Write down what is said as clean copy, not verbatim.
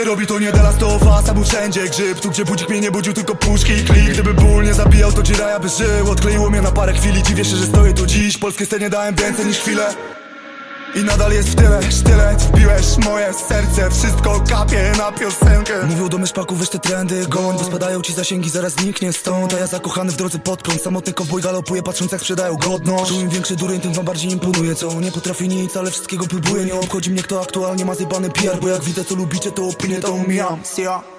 Robi to nie Dallas, to fasa, był wszędzie grzyb. Tu gdzie budzik mnie nie budził, tylko puszki i klik. Gdyby ból nie zabijał, to Jiraya by żył. Odkleiło mnie na parę chwili, dziwię się, że stoję tu dziś. Polskiej scenie dałem więcej niż chwilę i nadal jest w tyle. Sztylet wbiłeś moje serce, wszystko kapie na piosenkę. Mówią do myszpaku, weź te trendy, goń, bo spadają ci zasięgi, zaraz zniknie stąd. A ja zakochany w drodze pod prąd, samotny kowboj galopuje, patrząc jak sprzedają godność. Im większy dureń, tym wam bardziej imponuje. Co nie potrafi nic, ale wszystkiego próbuje. Nie obchodzi mnie kto aktualnie ma zjebany PR, bo jak widzę co lubicie, to opinię to omijam.